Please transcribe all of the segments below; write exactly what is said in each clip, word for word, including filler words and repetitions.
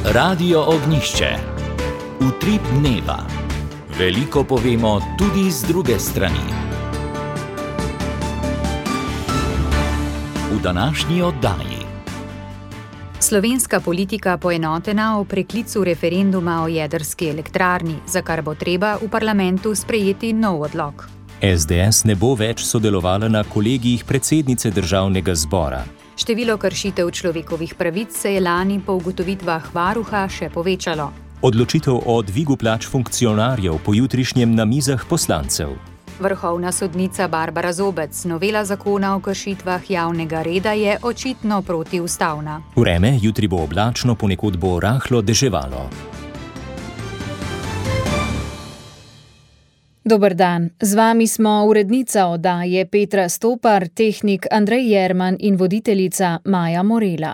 Radio Ognjišče. Utrip dneva. Veliko povemo tudi z druge strani. V današnji oddaji. Slovenska politika poenotena o preklicu referenduma o jedrski elektrarni, za kar bo treba v parlamentu sprejeti nov odlok. es de es ne bo več sodelovala na kolegijih predsednice državnega zbora. Število kršitev človekovih pravic se je lani po ugotovitvah varuha še povečalo. Odločitev o dvigu plač funkcionarjev po jutrišnjem na mizah poslancev. Vrhovna sodnica Barbara Zobec, novela zakona o kršitvah javnega reda je očitno protiustavna. Vreme, jutri bo oblačno, ponekod bo rahlo deževalo. Dober dan, z vami smo urednica oddaje Petra Stopar, tehnik Andrej Jerman in voditeljica Maja Morela.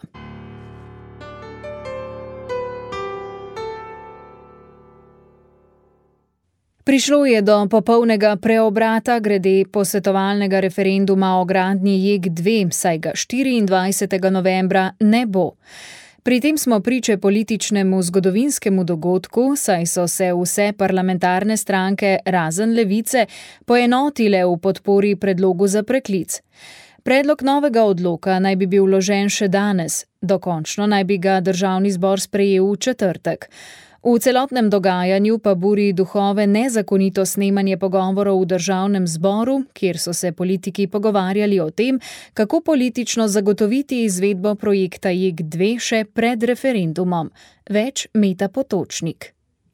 Prišlo je do popolnega preobrata glede posvetovalnega referenduma o gradnji J E K dve, saj ga štiriindvajsetega novembra ne bo. Pri tem smo priče političnemu zgodovinskemu dogodku, saj so se vse parlamentarne stranke, razen Levice, poenotile v podpori predlogu za preklic. Predlog novega odloka naj bi bil vložen še danes, dokončno naj bi ga državni zbor sprejel v četrtek. V celotnem dogajanju pa buri duhove nezakonito snemanje pogovorov v državnem zboru, kjer so se politiki pogovarjali o tem, kako politično zagotoviti izvedbo projekta J E K dve še pred referendumom. Več Meta Potočnik.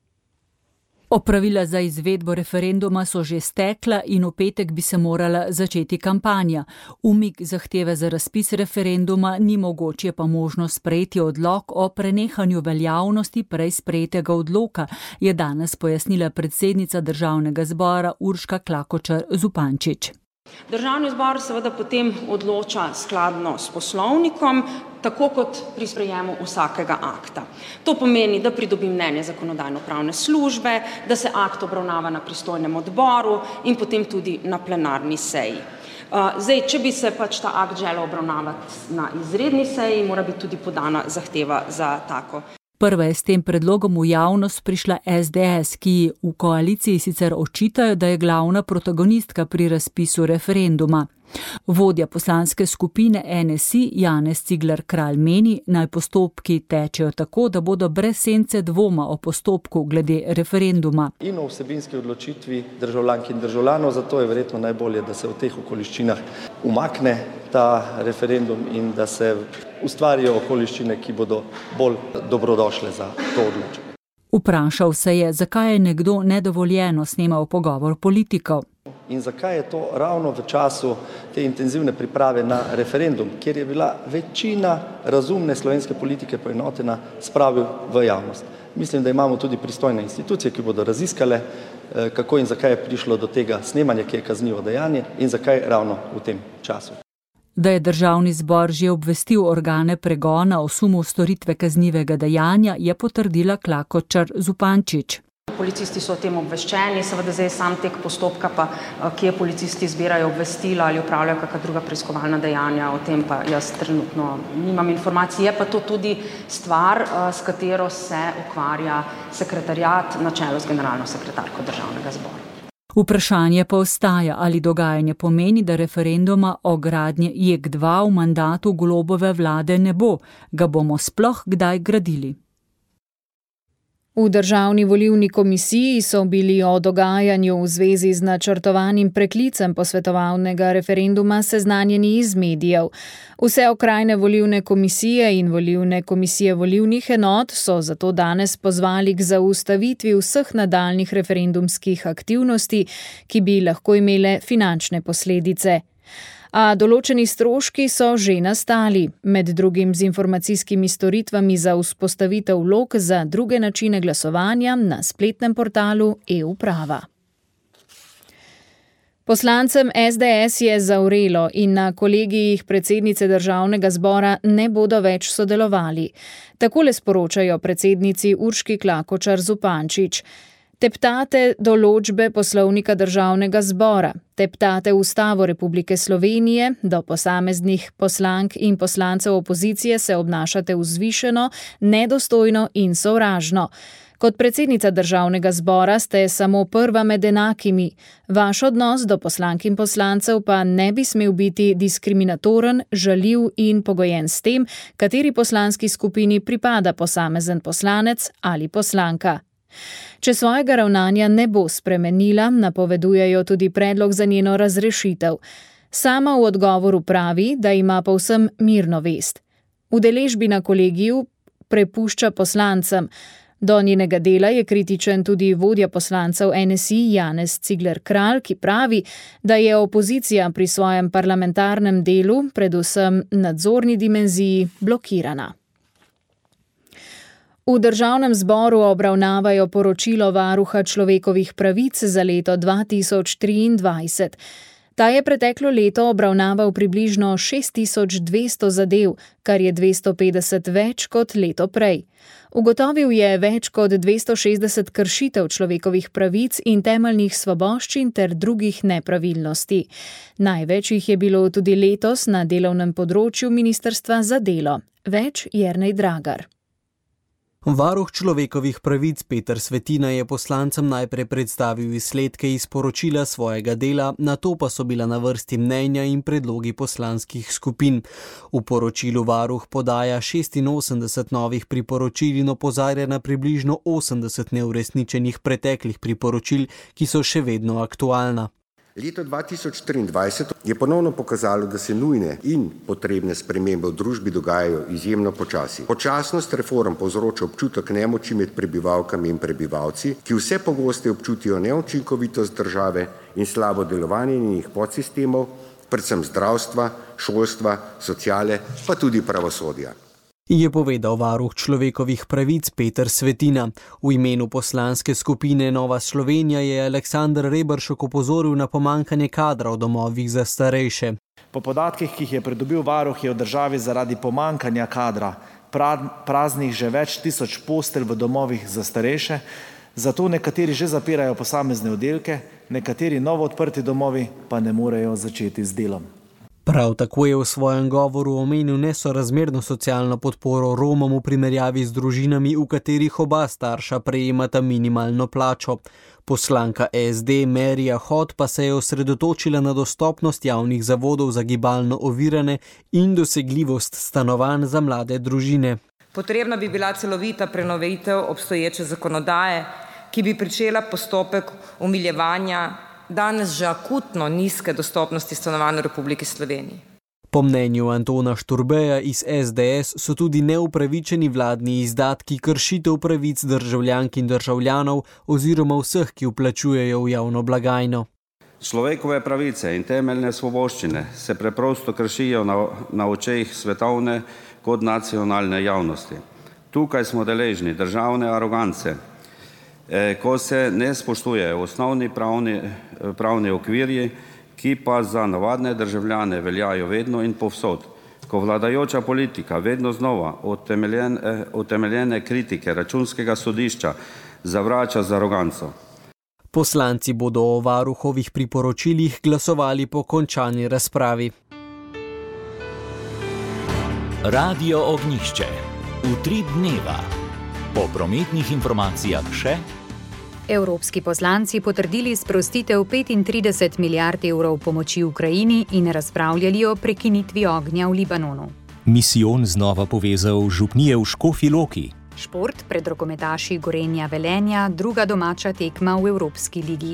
Opravila za izvedbo referenduma so že stekla in v petek bi se morala začeti kampanja. Umik zahteve za razpis referenduma ni mogoče, pa možno sprejeti odlok o prenehanju veljavnosti prej sprejetega odloka, je danes pojasnila predsednica državnega zbora Urška Klakočar Zupančič. Državni zbor seveda potem odloča skladno s poslovnikom, tako kot pri sprejemu vsakega akta. To pomeni, da pridobi mnenje zakonodajno-pravne službe, da se akt obravnava na pristojnem odboru in potem tudi na plenarni seji. Zdaj, če bi se pač ta akt želel obravnavati na izredni seji, mora biti tudi podana zahteva za tako. Prva je s tem predlogom v javnost prišla es de es, ki v koaliciji sicer očitajo, da je glavna protagonistka pri razpisu referenduma. Vodja poslanske skupine en es i Janez Cigler Kralj meni, naj postopki tečejo tako, da bodo brez sence dvoma o postopku glede referenduma. In o vsebinski odločitvi državljank in državljanov, zato je verjetno najbolje, da se v teh okoliščinah umakne ta referendum in da se ustvarijo okoliščine, ki bodo bolj dobrodošle za to odločitev. Vprašal se je, zakaj je nekdo nedovoljeno snemal pogovor politikov. In zakaj je to ravno v času te intenzivne priprave na referendum, kjer je bila večina razumne slovenske politike poenotena, spravil v javnost. Mislim, da imamo tudi pristojne institucije, ki bodo raziskale, kako in zakaj je prišlo do tega snemanja, ki je kaznivo dejanje in zakaj ravno v tem času. Da je državni zbor že obvestil organe pregona o sumu storitve kaznivega dejanja, je potrdila Klakočar Zupančič. Policisti so o tem obveščeni, seveda zdaj sam tek postopka, pa kje policisti zbirajo obvestila ali upravljajo kakšna druga preiskovalna dejanja, o tem pa jaz trenutno nimam informacij. Je pa to tudi stvar, s katero se ukvarja sekretariat na čelu z generalno sekretarko državnega zbora. Vprašanje pa ostaja, ali dogajanje pomeni, da referenduma o gradnji J E K dva v mandatu Golobove vlade ne bo, ga bomo sploh kdaj gradili. V Državni volilni komisiji so bili o dogajanju v zvezi z načrtovanim preklicem posvetovalnega referenduma seznanjeni iz medijev. Vse okrajne volilne komisije in volilne komisije volilnih enot so zato danes pozvali k zaustavitvi vseh nadaljnjih referendumskih aktivnosti, ki bi lahko imele finančne posledice. A določeni stroški so že nastali, med drugim z informacijskimi storitvami za vzpostavitev vlog za druge načine glasovanja na spletnem portalu e-uprava. Poslancem es de es je zavrelo in na kolegijih predsednice državnega zbora ne bodo več sodelovali. Takole sporočajo predsednici Urški Klakočar Zupančič. Teptate določbe Poslovnika Državnega zbora, teptate Ustavo Republike Slovenije, do posameznih poslank in poslancev opozicije se obnašate vzvišeno, nedostojno in sovražno. Kot predsednica Državnega zbora ste samo prva med enakimi. Vaš odnos do poslank in poslancev pa ne bi smel biti diskriminatoren, žaljiv in pogojen s tem, kateri poslanski skupini pripada posamezen poslanec ali poslanka. Če svojega ravnanja ne bo spremenila, napovedujejo tudi predlog za njeno razrešitev. Sama v odgovoru pravi, da ima povsem mirno vest. Udeležbi na kolegiju prepušča poslancem. Do njenega dela je kritičen tudi vodja poslancev N S I Janez Cigler Kralj, ki pravi, da je opozicija pri svojem parlamentarnem delu, predvsem nadzorni dimenziji, blokirana. V Državnem zboru obravnavajo poročilo Varuha človekovih pravic za leto dva tisoč triindvajset. Ta je preteklo leto obravnaval približno šest tisoč dvesto zadev, kar je dvesto petdeset več kot leto prej. Ugotovil je več kot dvesto šestdeset kršitev človekovih pravic in temeljnih svoboščin ter drugih nepravilnosti. Največ jih je bilo tudi letos na delovnem področju Ministrstva za delo. Več Jernej Dragar. Varuh človekovih pravic Peter Svetina je poslancem najprej predstavil izsledke iz poročila svojega dela, nato pa so bila na vrsti mnenja in predlogi poslanskih skupin. V poročilu varuh podaja šestinosemdeset novih priporočil in opozarja na približno osemdeset neuresničenih preteklih priporočil, ki so še vedno aktualna. Leto dva tisoč triindvajset je ponovno pokazalo, da se nujne in potrebne spremembe v družbi dogajajo izjemno počasi. Počasnost reform povzroča občutek nemoči med prebivalkami in prebivalci, ki vse pogosteje občutijo neučinkovitost države in slabo delovanje njenih podsistemov, predvsem zdravstva, šolstva, sociale, pa tudi pravosodja. Je povedal varuh človekovih pravic Peter Svetina. V imenu poslanske skupine Nova Slovenija je Aleksander Reberšek opozoril na pomanjkanje kadra v domovih za starejše. Po podatkih, ki jih je pridobil varuh, je v državi zaradi pomanjkanja kadra praznih že več tisoč postelj v domovih za starejše, zato nekateri že zapirajo posamezne oddelke, nekateri novo odprti domovi pa ne morejo začeti z delom. Prav tako je v svojem govoru omenil nesorazmerno socialno podporo Romom v primerjavi z družinami, v katerih oba starša prejemata minimalno plačo. Poslanka S D Merija Hot pa se je osredotočila na dostopnost javnih zavodov za gibalno ovirane in dosegljivost stanovanj za mlade družine. Potrebna bi bila celovita prenovitev obstoječe zakonodaje, ki bi pričela postopek umiljevanja danes že akutno nizke dostopnosti stanovanj v Republiki Sloveniji. Po mnenju Antona Šturbeja iz S D S so tudi neupravičeni vladni izdatki kršitev pravic državljank in državljanov oziroma vseh, ki vplačujejo v javno blagajno. Človekove pravice in temeljne svoboščine se preprosto kršijo na, na očeh svetovne kot nacionalne javnosti. Tukaj smo deležni državne arogance, ko se ne spoštujejo osnovni pravni, pravni okvirji, ki pa za navadne državljane veljajo vedno in povsod. Ko vladajoča politika vedno znova utemeljene, utemeljene kritike Računskega sodišča zavrača z aroganco. Poslanci bodo o varuhovih priporočilih glasovali po končani razpravi. Radio Ognjišče. Utrip dneva. Po prometnih informacijah še. Evropski poslanci potrdili sprostitev petintrideset milijard evrov pomoči Ukrajini in razpravljali o prekinitvi ognja v Libanonu. Misijon znova povezal župnije v Škofji Loki. Šport pred rokometaši Gorenja Velenja, druga domača tekma v Evropski ligi.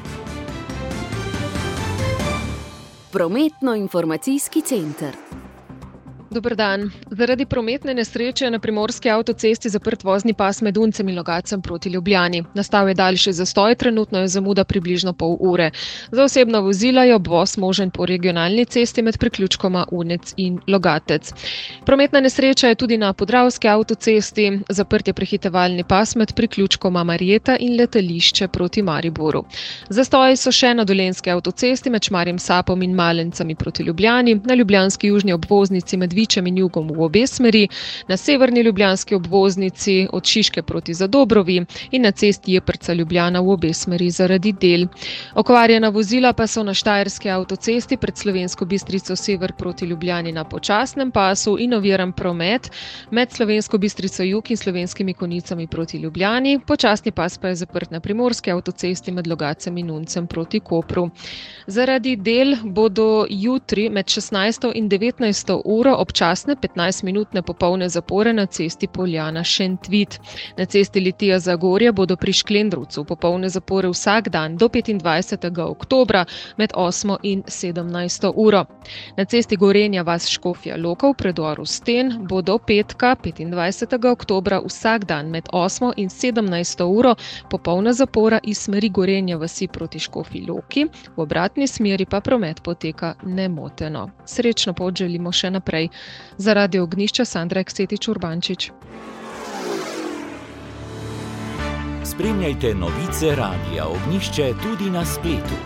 Prometno-informacijski center. Dober dan. Zaradi prometne nesreče je na primorski avtocesti zaprt vozni pas med Uncem in Logatcem proti Ljubljani. Nastal je daljši zastoj, trenutno je zamuda približno pol ure. Za osebna vozila je obvoz možen po regionalni cesti med priključkoma Unec in Logatec. Prometna nesreča je tudi na podravski avtocesti, zaprt je prehitevalni pas med priključkoma Marjeta in letališče proti Mariboru. Zastoji so še na dolenski avtocesti med Šmarjem Sapom in Malencami proti Ljubljani, na ljubljanski južni obvoznici med Vičem in jugom v obe smeri, na severni ljubljanski obvoznici od Šiške proti Zadobrovi in na cesti Jeprca-Ljubljana v obe smeri zaradi del. Okvarjena vozila pa so na Štajerski avtocesti pred Slovensko Bistrico sever proti Ljubljani na počasnem pasu in oviran promet med Slovensko Bistrico jug in Slovenskimi Konjicami proti Ljubljani. Počasni pas pa je zaprt na Primorski avtocesti med Logacem in Uncem proti Kopru. Zaradi del bodo jutri med šestnajsto in devetnajsto uro občasne petnajstminutne popolne zapore na cesti Poljana-Šentvit. Na cesti Litija-Zagorje bodo pri Šklendrovcu popolne zapore vsak dan do petindvajsetega oktobra med osmo in sedemnajsto uro. Na cesti Gorenja vas-Škofja Loka v predoru Sten bo do petka petindvajsetega oktobra vsak dan med osmo in sedemnajsto uro popolna zapora iz smeri Gorenja vasi proti Škofji Loki, v obratni smeri pa promet poteka nemoteno. Srečno pot želimo še naprej. Za Radio Ognjišče Sandra Eksetič-Urbančič. Spremljajte novice Radia Ognjišče tudi na spletu.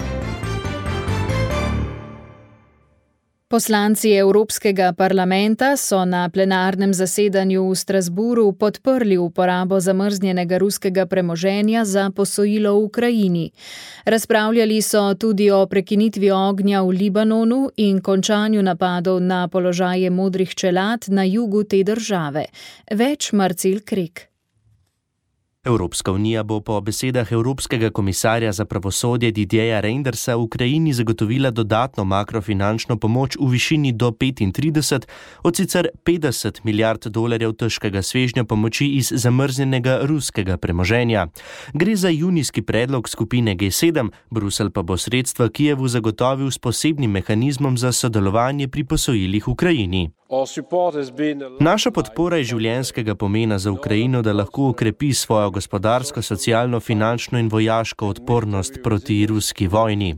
Poslanci Evropskega parlamenta so na plenarnem zasedanju v Strasburu podprli uporabo zamrznjenega ruskega premoženja za posojilo v Ukrajini. Razpravljali so tudi o prekinitvi ognja v Libanonu in končanju napadov na položaje modrih čelad na jugu te države. Več Marcel Krek. Evropska unija bo po besedah Evropskega komisarja za pravosodje Didierja Reindersa v Ukrajini zagotovila dodatno makrofinančno pomoč v višini do petintrideset od sicer petdeset milijard dolarjev težkega svežnja pomoči iz zamrznjenega ruskega premoženja. Gre za junijski predlog skupine G sedem, Bruselj pa bo sredstva Kijevu zagotovil s posebnim mehanizmom za sodelovanje pri posojilih v Ukrajini. Naša podpora je življenjskega pomena za Ukrajino, da lahko okrepi svojo gospodarsko, socialno, finančno in vojaško odpornost proti ruski vojni.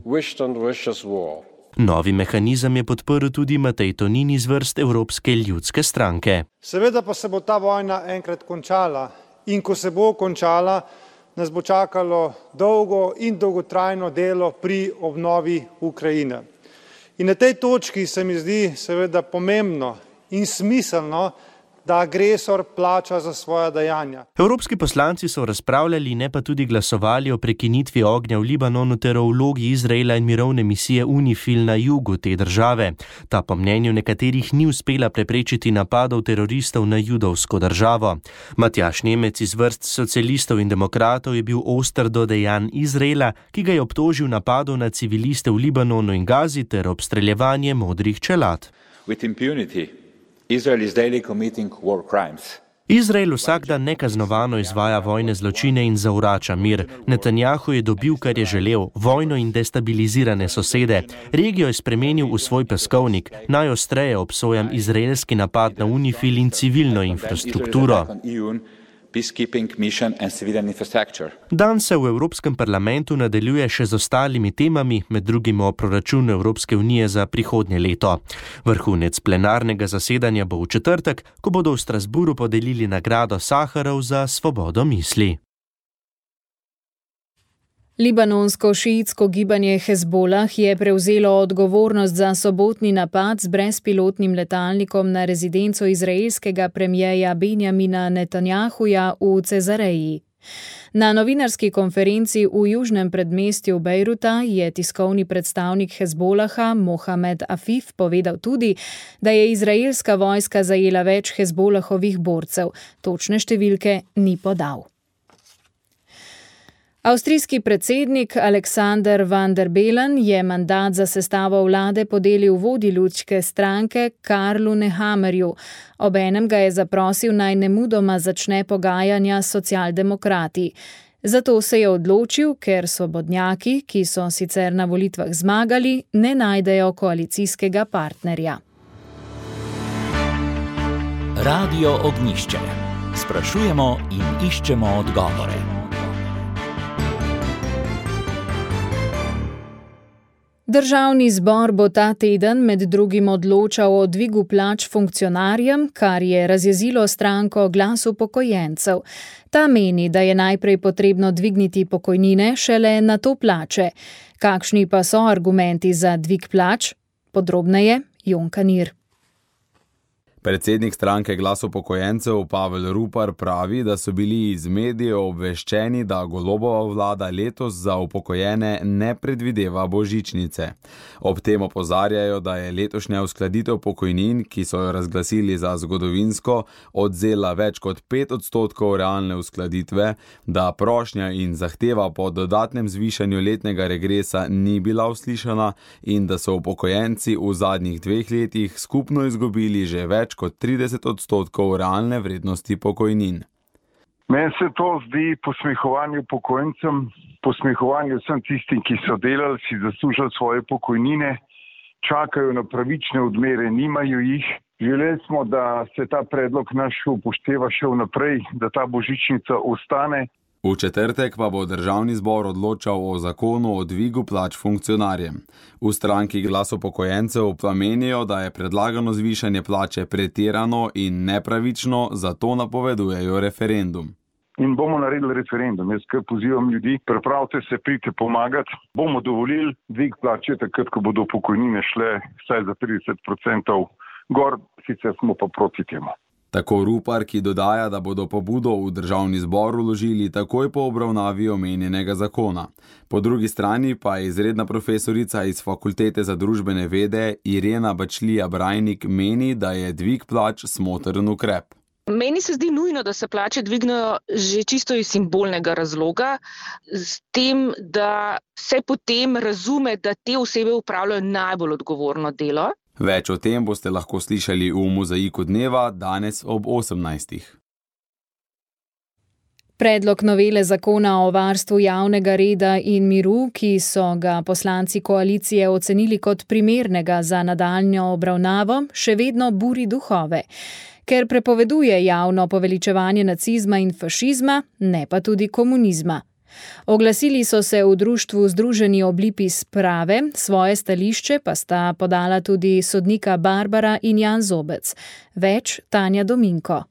Novi mehanizem je podprl tudi Matej Tonin iz vrst Evropske ljudske stranke. Seveda pa se bo ta vojna enkrat končala in ko se bo končala, nas bo čakalo dolgo in dolgotrajno delo pri obnovi Ukrajine. In na tej točki se mi zdi seveda pomembno in smiselno, da agresor plača za svoja dejanja. Evropski poslanci so razpravljali, ne pa tudi glasovali o prekinitvi ognja v Libanonu ter o vlogi Izraela in mirovne misije UNIFIL na jugu te države. Ta po mnenju nekaterih ni uspela preprečiti napadov teroristov na judovsko državo. Matjaž Nemec iz vrst socialistov in demokratov je bil oster do dejanj Izraela, ki ga je obtožil napadov na civiliste v Libanonu in Gazi ter obstreljevanje modrih čelad. With impunity, Israel is daily committing war crimes. Izrael vsak dan nekaznovano izvaja vojne zločine in zavrača mir. Netanjahu je dobil, kar je želel, vojno in destabilizirane sosede. Regijo je spremenil v svoj peskovnik. Najostreje obsojam izraelski napad na UNIFIL in civilno infrastrukturo. Dan se v Evropskem parlamentu nadaljuje še z ostalimi temami, med drugim o proračunu Evropske unije za prihodnje leto. Vrhunec plenarnega zasedanja bo v četrtek, ko bodo v Strasburu podelili nagrado Saharov za svobodo misli. Libanonsko šiitsko gibanje Hezbolah je prevzelo odgovornost za sobotni napad z brezpilotnim letalnikom na rezidenco izraelskega premierja Benjamina Netanjahuja v Cezareji. Na novinarski konferenci v južnem predmestju Bejruta je tiskovni predstavnik Hezbolaha Mohamed Afif povedal tudi, da je izraelska vojska zajela več Hezbolahovih borcev. Točne številke ni podal. Avstrijski predsednik Alexander Van der Bellen je mandat za sestavo vlade podelil vodji ljudske stranke Karlu Nehammerju. Obenem ga je zaprosil, naj nemudoma začne pogajanja s socialdemokrati. Zato se je odločil, ker svobodnjaki, ki so sicer na volitvah zmagali, ne najdejo koalicijskega partnerja. Radio Ognjišče. Sprašujemo in iščemo odgovore. Državni zbor bo ta teden med drugim odločal o dvigu plač funkcionarjem, kar je razjezilo stranko Glas upokojencev. Ta meni, da je najprej potrebno dvigniti pokojnine, šele nato plače. Kakšni pa so argumenti za dvig plač? Podrobneje Jon Kanir. Predsednik stranke Glas upokojencev Pavel Rupar pravi, da so bili iz medijev obveščeni, da Golobova vlada letos za upokojene ne predvideva božičnice. Ob tem opozarjajo, da je letošnja uskladitev pokojnin, ki so jo razglasili za zgodovinsko, odzela več kot pet odstotkov realne uskladitve, da prošnja in zahteva po dodatnem zvišanju letnega regresa ni bila uslišana in da so upokojenci v zadnjih dveh letih skupno izgubili že več kot trideset odstotkov realne vrednosti pokojnin. Meni se to zdi posmehovanje upokojencem, posmehovanje vsem tistim, ki so delali, si zaslužili svoje pokojnine, čakajo na pravične odmere, nimajo jih. Želeli smo, da se ta predlog naš upošteva še vnaprej, da ta božičnica ostane. V četrtek pa bo državni zbor odločal o zakonu o dvigu plač funkcionarjem. V stranki Glas upokojencev pa menijo, da je predlagano zvišanje plače pretirano in nepravično, zato napovedujejo referendum. In bomo naredili referendum. Jaz kar pozivam ljudi, pripravite se, pridite pomagati. Bomo dovolili dvig plače takrat, ko bodo pokojnine šle vsaj za trideset procentov gor, sicer smo pa proti temu. Tako Rupar, ki dodaja, da bodo pobudo v državni zbor vložili takoj po obravnavi omenjenega zakona. Po drugi strani pa izredna profesorica iz Fakultete za družbene vede Irena Bačlija-Brajnik meni, da je dvig plač smotrn ukrep. Meni se zdi nujno, da se plače dvignejo že čisto iz simbolnega razloga, s tem, da se potem razume, da te osebe upravljajo najbolj odgovorno delo. Več o tem boste lahko slišali v Mozaiku dneva danes ob osemnajstih. Predlog novele zakona o varstvu javnega reda in miru, ki so ga poslanci koalicije ocenili kot primernega za nadaljnjo obravnavo, še vedno buri duhove. Ker prepoveduje javno poveličevanje nacizma in fašizma, ne pa tudi komunizma. Oglasili so se v društvu Združeni oblipi sprave, svoje stališče pa sta podala tudi sodnika Barbara in Jan Zobec. Več Tanja Dominko.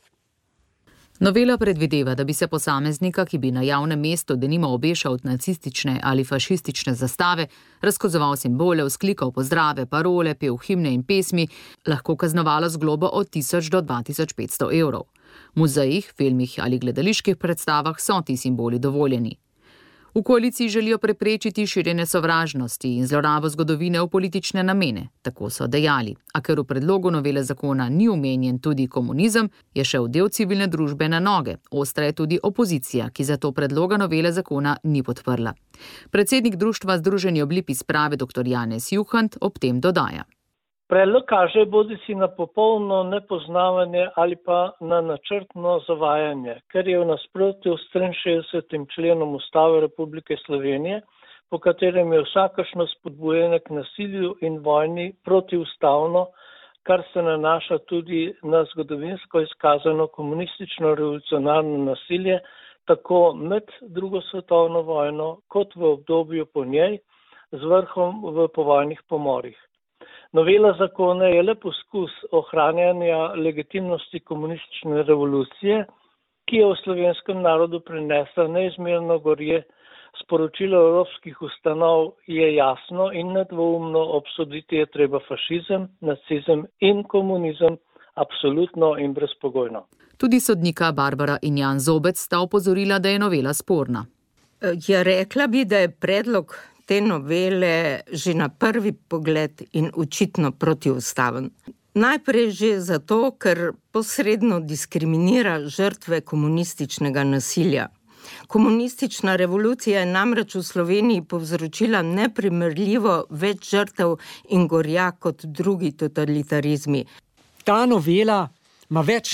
Novela predvideva, da bi se posameznika, ki bi na javnem mestu denimo obešal nacistične ali fašistične zastave, razkazoval simbole, vzklikal pozdrave, parole, pel himne in pesmi, lahko kaznovalo z globo od tisoč do dva tisoč petsto evrov. V muzejih, filmih ali gledaliških predstavah so ti simboli dovoljeni. V koaliciji želijo preprečiti širjenje sovražnosti in zlorabo zgodovine v politične namene, tako so dejali. A ker v predlogu novele zakona ni omenjen tudi komunizem, je šel del civilne družbe na noge. Ostra je tudi opozicija, ki zato predloga novele zakona ni podprla. Predsednik društva Združeni oblipi sprave dr. Janez Juhant ob tem dodaja. Predlog kaže bodisi na popolno nepoznavanje ali pa na načrtno zavajanje, ker je v nasprotju s triinšestdesetim členom Ustave Republike Slovenije, po katerem je vsakršno spodbujanje k nasilju in vojni protiustavno, kar se nanaša tudi na zgodovinsko izkazano komunistično revolucionarno nasilje, tako med drugo svetovno vojno kot v obdobju po njej, z vrhom v povojnih pomorih. Novela zakona je le poskus ohranjanja legitimnosti komunistične revolucije, ki je v slovenskem narodu prinesla neizmerno gorje. Sporočilo evropskih ustanov je jasno in nedvoumno, obsoditi je treba fašizem, nacizem in komunizem absolutno in brezpogojno. Tudi sodnika Barbara in Jan Zobec sta opozorila, da je novela sporna. Ja, rekla bi, da je predlog te novele že na prvi pogled in očitno protiustaven. Najprej že zato, ker posredno diskriminira žrtve komunističnega nasilja. Komunistična revolucija je namreč v Sloveniji povzročila neprimerljivo več žrtev in gorja kot drugi totalitarizmi. Ta novela ima več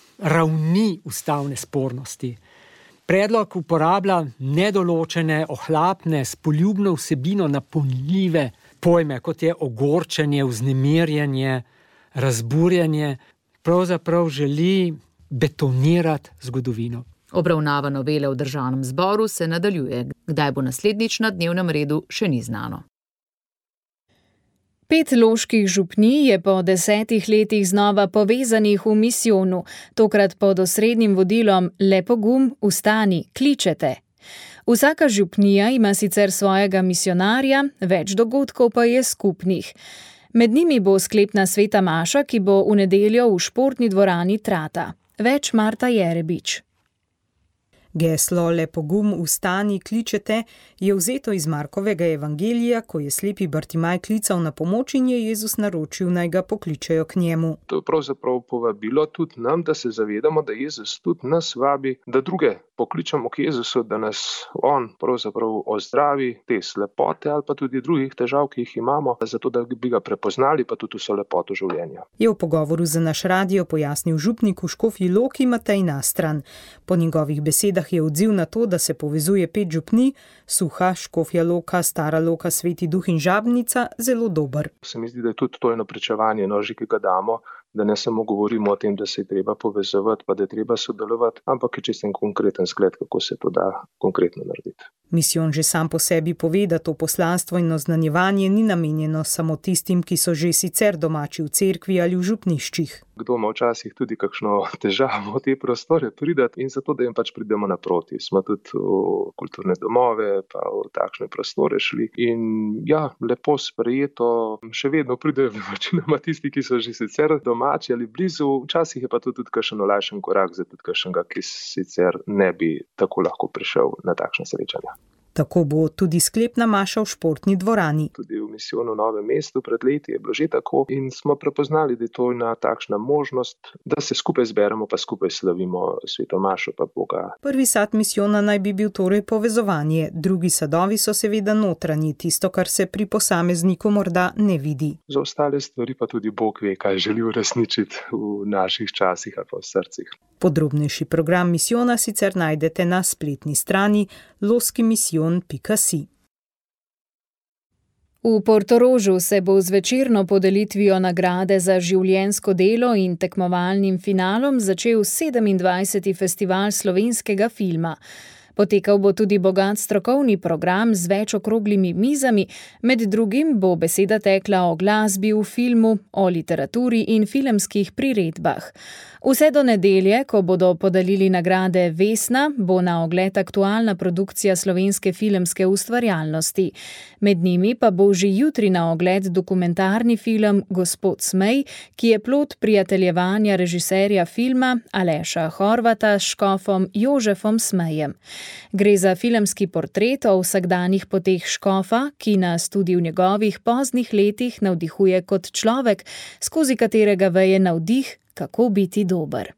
ravni ustavne spornosti. Predlog uporablja nedoločene, ohlapne, s poljubno vsebino napolnljive pojme, kot je ogorčenje, vznemirjanje, razburjanje. Pravzaprav želi betonirati zgodovino. Obravnava novele v državnem zboru se nadaljuje. Kdaj bo naslednjič na dnevnem redu, še ni znano. Pet loških župnij je po desetih letih znova povezanih v misijonu, tokrat pod osrednjim vodilom Le pogum, vstani, kličete. Vsaka župnija ima sicer svojega misionarja, več dogodkov pa je skupnih. Med njimi bo sklepna sveta maša, ki bo v nedeljo v športni dvorani Trata. Več Marta Jerebič. Geslo Le pogum vstani, kličete je vzeto iz Markovega evangelija, ko je slepi Bartimaj klical na pomoč in je Jezus naročil, naj ga pokličejo k njemu. To je pravzaprav povabilo tudi nam, da se zavedamo, da Jezus tudi nas vabi, da druge pokličemo k Jezusu, da nas on pravzaprav ozdravi te slepote ali pa tudi drugih težav, ki jih imamo, zato da bi ga prepoznali pa tudi vso lepoto življenja. Je v pogovoru za naš radio pojasnil župnik v Škofji Loki Matej Nastran. Po njegovih besedah je odziv na to, da se povezuje pet župni, Suha, Škofja Loka, Stara Loka, Sveti Duh in Žabnica, zelo dober. Se mi zdi, da je tudi to eno pričevanje, noži, ki ga damo, da ne samo govorimo o tem, da se je treba povezovati, pa da je treba sodelovati, ampak je čisto en konkreten zgled, kako se to da konkretno narediti. Misijon že sam po sebi pove, da to poslanstvo in oznanjevanje ni namenjeno samo tistim, ki so že sicer domači v cerkvi ali v župniščih. Kdo ima včasih tudi kakšno težavo v te prostore pridati in zato, da jim pač pridemo naproti. Smo tudi v kulturne domove, pa v takšne prostore šli in ja, lepo sprejeto, še vedno pridejo večinoma tisti, ki so že sicer domači ali blizu, včasih je pa to tudi kakšen olajšan korak za tudi kakšnega, ki sicer ne bi tako lahko prišel na takšne srečanja. Tako bo tudi sklepna maša v športni dvorani. Tudi v misijonu v Novem mestu pred leti je bilo že tako in smo prepoznali, da je to ena takšna možnost, da se skupaj zberemo pa skupaj slavimo sveto mašo pa Boga. Prvi sad misijona naj bi bil torej povezovanje, drugi sadovi so seveda notranji, tisto, kar se pri posamezniku morda ne vidi. Za ostale stvari pa tudi Bog ve, kaj želi uresničiti v naših časih ali pa v srcih. Podrobnejši program misijona sicer najdete na spletni strani loskimisijon pika si. V Portorožu se bo z večerno podelitvijo nagrade za življenjsko delo in tekmovalnim finalom začel sedemindvajseti festival slovenskega filma. Potekal bo tudi bogat strokovni program z več okroglimi mizami, med drugim bo beseda tekla o glasbi v filmu, o literaturi in filmskih priredbah. Vse do nedelje, ko bodo podelili nagrade Vesna, bo na ogled aktualna produkcija slovenske filmske ustvarjalnosti. Med njimi pa bo že jutri na ogled dokumentarni film Gospod Smej, ki je plod prijateljevanja režiserja filma Aleša Horvata s škofom Jožefom Smejem. Gre za filmski portret o vsakdanjih poteh škofa, ki nas tudi v njegovih poznih letih navdihuje kot človek, skozi katerega veje navdih, kako biti dober.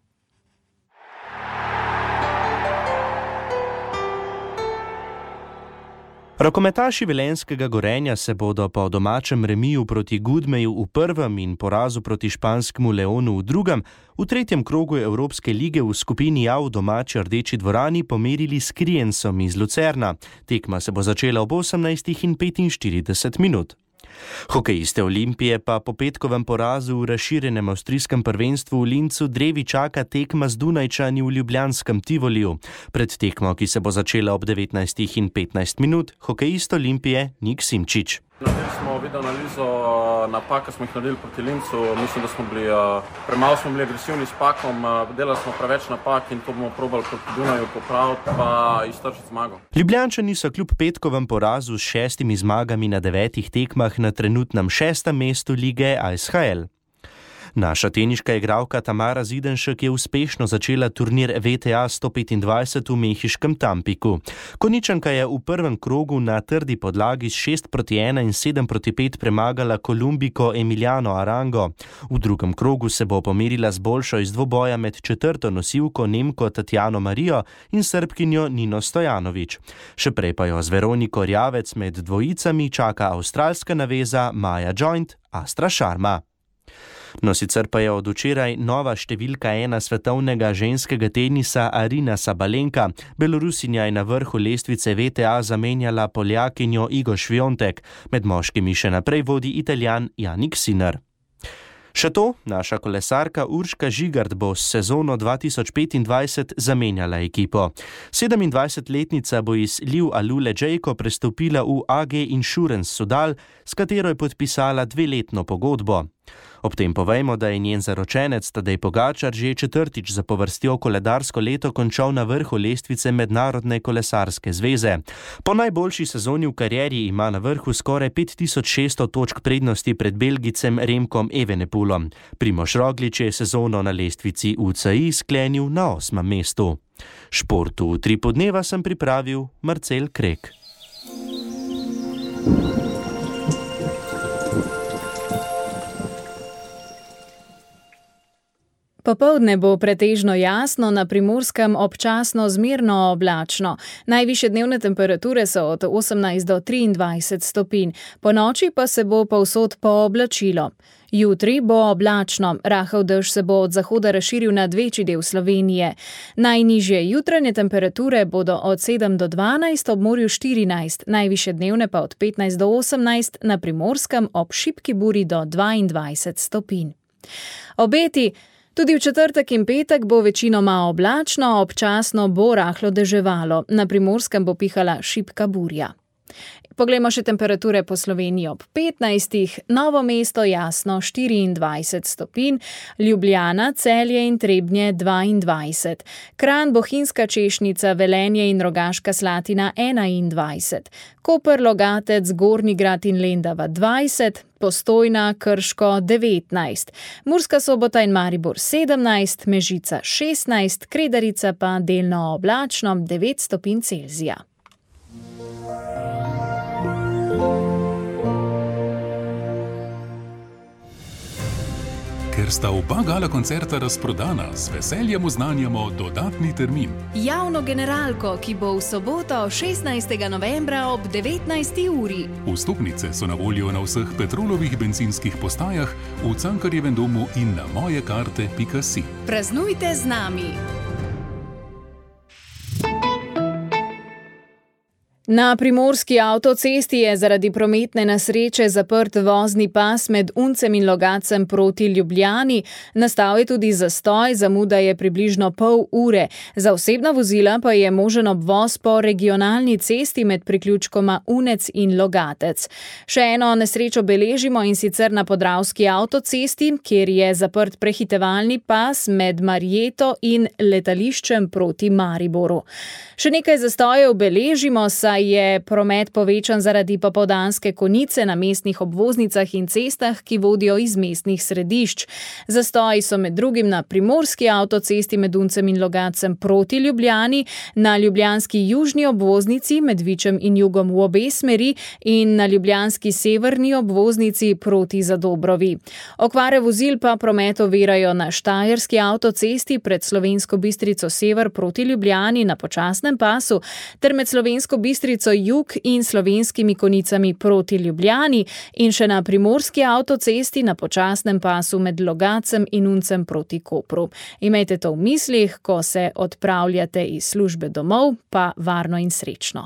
Rokometaši velenjskega Gorenja se bodo po domačem remiju proti Gudmeju v prvem in porazu proti španskemu Leonu v drugem v tretjem krogu Evropske lige v skupini A v domači Rdeči dvorani pomerili s Kriensom iz Lucerna. Tekma se bo začela ob osemnajstih in petinštirideset minut. Hokejiste Olimpije pa po petkovem porazu v razširjenem avstrijskem prvenstvu v Lincu drevi čaka tekma z Dunajčani v ljubljanskem Tivoliju. Pred tekmo, ki se bo začela ob devetnajstih in petnajst minut, hokejist Olimpije Nik Simčič. Naredili smo video analizo napak, ki smo jih naredili proti Lincu. Mislim, da smo bili premalo smo bili agresivni s pakom, delali smo preveč napak in to bomo probali proti Dunaju popraviti pa iztržiti zmago. Ljubljančani so kljub petkovem porazu s šestimi zmagami na devetih tekmah na trenutnem šestem mestu lige A S H L. Naša teniška igralka Tamara Zidenšek je uspešno začela turnir V T A sto petindvajset v mehiškem Tampiku. Konjičanka je v prvem krogu na trdi podlagi s šest proti ena in sedem proti pet premagala Kolumbiko Emiliano Arango. V drugem krogu se bo pomerila z boljšo iz dvoboja med četrto nosilko Nemko Tatjano Marijo in Srbkinjo Nino Stojanović. Še prej pa jo z Veroniko Rjavec med dvojicami čaka avstralska naveza Maja Joint Astra Sharma. No, sicer pa je od včeraj nova številka ena svetovnega ženskega tenisa Arina Sabalenka. Belorusinja je na vrhu lestvice V T A zamenjala Poljakinjo Igo Šviontek. Med moškimi še naprej vodi Italijan Jannik Sinner. Še to, naša kolesarka Urška Žigart bo s sezono dva tisoč petindvajset zamenjala ekipo. sedemindvajsetletnica bo iz Liv Alule Džejko prestopila v A G Insurance Sudal, s katero je podpisala dveletno pogodbo. Ob tem povejmo, da je njen zaročenec Tadej Pogačar že četrtič zapovrstjo koledarsko leto končal na vrhu lestvice Mednarodne kolesarske zveze. Po najboljši sezoni v karieri ima na vrhu skoraj pet tisoč šeststo točk prednosti pred Belgicem Remkom Evenepoelom. Primož Roglič je sezono na lestvici U C I sklenil na osmem mestu. Športu v tri podneva sem pripravil Marcel Krek. Popoldne bo pretežno jasno, na Primorskem občasno zmerno oblačno. Najvišje dnevne temperature so od osemnajst do triindvajset stopinj, ponoči pa se bo povsod pooblačilo. Jutri bo oblačno, rahel dež se bo od zahoda razširil nad večji del Slovenije. Najnižje jutranje temperature bodo od sedem do dvanajst, ob morju štirinajst, najvišje dnevne pa od petnajst do osemnajst, na Primorskem ob šibki buri do dvaindvajset stopinj. Obeti. Tudi v četrtek in petek bo večinoma oblačno, občasno bo rahlo deževalo. Na Primorskem bo pihala šibka burja. Poglejmo še temperature po Sloveniji ob petnajstih, Novo mesto jasno štiriindvajset stopinj, Ljubljana, Celje in Trebnje dvaindvajset, Kranj, Bohinjska Češnica, Velenje in Rogaška Slatina enaindvajset, Koper, Logatec, Gornji Grad in Lendava dvajset, Postojna, Krško devetnajst, Murska Sobota in Maribor sedemnajst, Mežica šestnajst, Kredarica pa delno oblačno devet stopinj Celzija. Ker sta oba gala koncerta razprodana, z veseljem oznanjamo dodatni termin. Javno generalko, ki bo v soboto šestnajstega novembra ob devetnajsti uri. Vstopnice so na voljo na vseh Petrolovih bencinskih postajah, v Cankarjevem domu in na mojekarte pika si. Praznujte z nami! Na primorski avtocesti je zaradi prometne nesreče zaprt vozni pas med Uncem in Logacem proti Ljubljani. Nastal je tudi zastoj, zamuda je približno pol ure. Za osebna vozila pa je možen obvoz po regionalni cesti med priključkoma Unec in Logatec. Še eno nesrečo beležimo, in sicer na Podravski avtocesti, kjer je zaprt prehitevalni pas med Marjeto in letališčem proti Mariboru. Še nekaj zastojev beležimo, saj je promet povečan zaradi popoldanske konice na mestnih obvoznicah in cestah, ki vodijo iz mestnih središč. Zastoji so med drugim na primorski avtocesti med Uncem in Logacem proti Ljubljani, na ljubljanski južni obvoznici med Vičem in Jugom v obe smeri in na ljubljanski severni obvoznici proti Zadobrovi. Okvare vozil pa promet ovirajo na Štajerski avtocesti pred Slovensko Bistrico sever proti Ljubljani na počasnem pasu ter med Slovensko Bistrico jug in slovenskimi konicami proti Ljubljani in še na primorski avtocesti na počasnem pasu med Logacem in Uncem proti Kopru. Imejte to v mislih, ko se odpravljate iz službe domov, pa varno in srečno.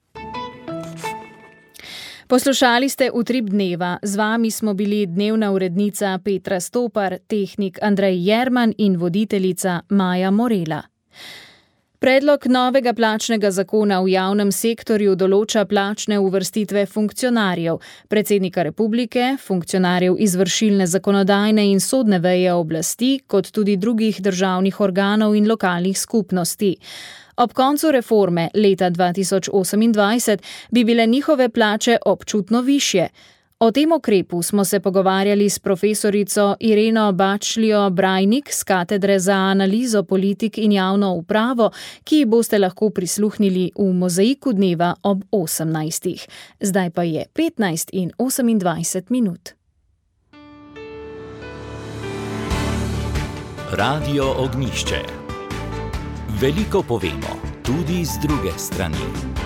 Poslušali ste Utrip dneva. Z vami smo bili dnevna urednica Petra Stopar, tehnik Andrej Jerman in voditeljica Maja Morela. Predlog novega plačnega zakona v javnem sektorju določa plačne uvrstitve funkcionarjev, predsednika republike, funkcionarjev izvršilne, zakonodajne in sodne veje oblasti, kot tudi drugih državnih organov in lokalnih skupnosti. Ob koncu reforme leta dva tisoč osemindvajset bi bile njihove plače občutno višje. O tem ukrepu smo se pogovarjali s profesorico Ireno Bačljo-Brajnik z katedre za analizo politik in javno upravo, ki boste lahko prisluhnili v Mozaiku dneva ob osemnajstih. Zdaj pa je petnajst in osemindvajset minut. Radio Ognjišče. Veliko povemo, tudi z druge strani.